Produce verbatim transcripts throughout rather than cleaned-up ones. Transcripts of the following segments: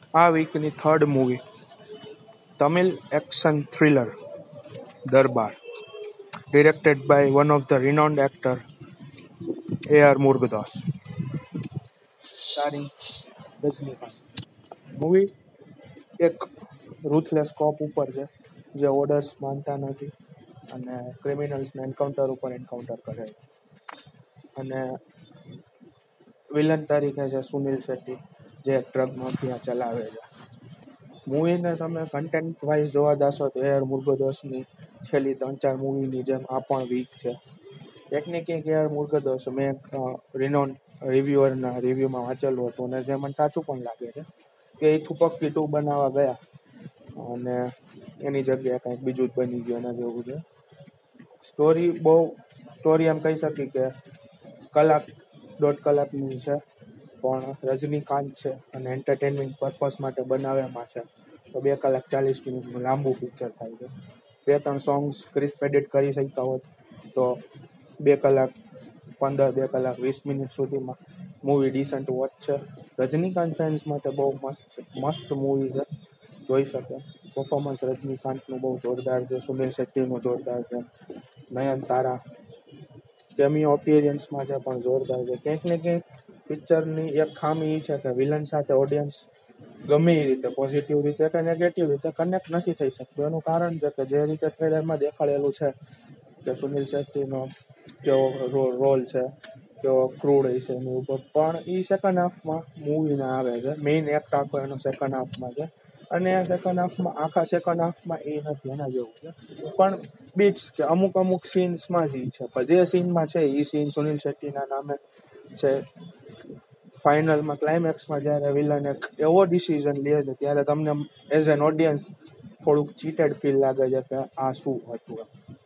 આ વીકની third movie, Tamil action thriller Darbar, directed by one of the renowned actor A R Murugadoss, starring Rajinikanth. Movie એક ruthless કોપ ઉપર છે જે ઓર્ડર્સ માનતા નથી અને ક્રિમિનલ્સને એન્કાઉન્ટર ઉપર એન્કાઉન્ટર કરે છે. અને વિલન તરીકે છે સુનિલ શેટ્ટી, જે ડ્રગ માફિયા ચલાવે છે. મૂવીને તમે કન્ટેન્ટ વાઇઝ જોવા જશો તો એ આર મુરુગદાસની છેલ્લી ત્રણ ચાર મૂવીની જેમ આ પણ વીક છે. એક ને કંઈક એ આર મુરુગદાસ મેં રિનોન રિવ્યુઅરના રિવ્યુમાં વાંચેલું હતું અને જે મને સાચું પણ લાગે છે કે એ થુપક્કી ટુ બનાવવા ગયા અને એની જગ્યાએ કંઈક બીજું જ બની ગયું એના જેવું છે. સ્ટોરી બહુ સ્ટોરી એમ કહી શકી કે કલાક દોઢ કલાકની છે, પણ રજનીકાંત છે અને એન્ટરટેનમેન્ટ પર્પઝ માટે બનાવ્યામાં છે તો બે કલાક ચાલીસ મિનિટનું લાંબુ પિક્ચર થાય છે. બે ત્રણ સોંગ્સ ક્રિસ્પ એડિટ કરી શકતા હોત તો બે કલાક પંદર બે કલાક વીસ મિનિટ સુધીમાં મૂવી ડિસન્ટ વોચ છે. રજનીકાંત ફેન્સ માટે બહુ મસ્ત મસ્ત મૂવી છે, જોઈ શકે. પરફોર્મન્સ રજનીકાંતનું બહુ જોરદાર છે, સુનિલ શેટ્ટીનું જોરદાર છે, નયનતારા કેમિયો અપિયરન્સમાં છે પણ જોરદાર છે. ક્યાંક ને ક્યાંક પિક્ચરની એક ખામી એ છે કે વિલન સાથે ઓડિયન્સ ગમે એ રીતે પોઝિટિવ રીતે કે નેગેટિવ રીતે કનેક્ટ નથી થઈ શકતું. એનું કારણ છે કે જે રીતે ટ્રેલરમાં દેખાડેલું છે કે સુનિલ શેટ્ટીનો કેવો રોલ છે, કેવો ક્રૂડ છે એની ઉપર, પણ એ સેકન્ડ હાફમાં મૂવીના આવે છે. મેઇન એક્ટ આખો એનો સેકન્ડ હાફમાં છે અને સેકન્ડ હાફમાં આખા સેકન્ડ હાફમાં એ નથી એના જેવું છે. પણ બીટ્સ કે અમુક અમુક સીન્સમાં જ છે, પણ જે સીનમાં છે એ સીન સુનિલ શેટ્ટીના નામે છે. ફાઇનલમાં ક્લાઇમેક્સમાં જ્યારે વિલન એક એવો ડિસિઝન લે છે ત્યારે તમને એઝ એન ઓડિયન્સ થોડુંક ચીટેડ ફીલ લાગે છે કે આ શું હતું.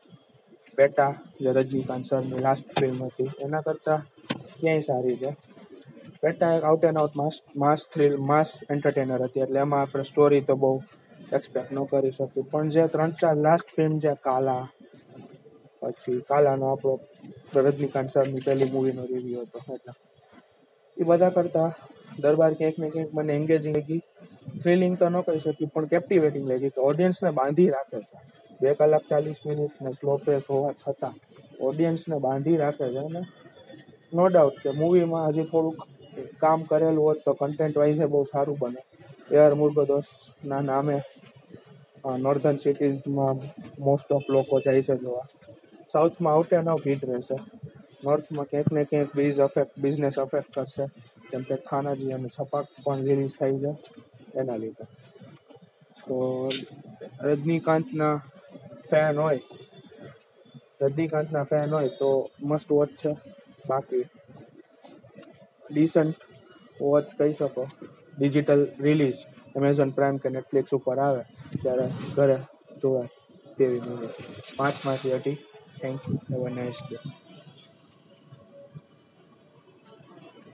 બેટા જે રજનીકાંત સરની લાસ્ટ ફિલ્મ હતી એના કરતાં ક્યાંય સારી છે. બેટા એક out and out mass mass thrill mass entertainer હતી, એટલે એમાં આપણે સ્ટોરી તો બહુ એક્સપેક્ટ ન કરી શકીએ. પણ જે ત્રણ ચાર લાસ્ટ ફિલ્મ છે, કાલા, પછી કાલાનો આપણો રજનીકાંત સરની પહેલી મૂવીનો રિવ્યુ હતો, એટલે એ બધા કરતા દરબાર ક્યાંક ને ક્યાંક મને એન્ગેજિંગ લાગી. થ્રિલિંગ તો ન કહી શકી પણ કેપ્ટિવેટિંગ લાગી કે ઓડિયન્સને બાંધી રાખે છે. બે કલાક ચાલીસ મિનિટ ને સ્લો પેસ હોવા છતાં ઓડિયન્સને બાંધી રાખે છે. અને નો ડાઉટ કે મૂવીમાં હજી થોડુંક કામ કરેલું હોત તો કન્ટેન્ટ વાઇઝે બહુ સારું બને. એ આર મુરુગદાસના નામે નોર્ધન સિટીઝમાં મોસ્ટ ઓફ લોકો જાય છે જોવા. સાઉથમાં આઉટ એન્ડ આઉટ હિટ રહેશે, નોર્થમાં ક્યાંક ને ક્યાંક બીઝ અફેક્ટ બિઝનેસ અફેક્ટ કરશે, કેમ કે થાનાજી અને છપાક પણ રિલીઝ થઈ છે એના લીધે. તો રજનીકાંતના ફેન હોય રજનીકાંતના ફેન હોય તો મસ્ટ વોચ છે. બાકી ડિસન્ટ વોચ કહી શકો. ડિજિટલ રિલીઝ એમેઝોન પ્રાઇમ કે નેટફ્લિક્સ ઉપર આવે ત્યારે ઘરે જોવાય તેવી મૂવી. પાંચમાંથી અઢી. Thank you. Have a nice day.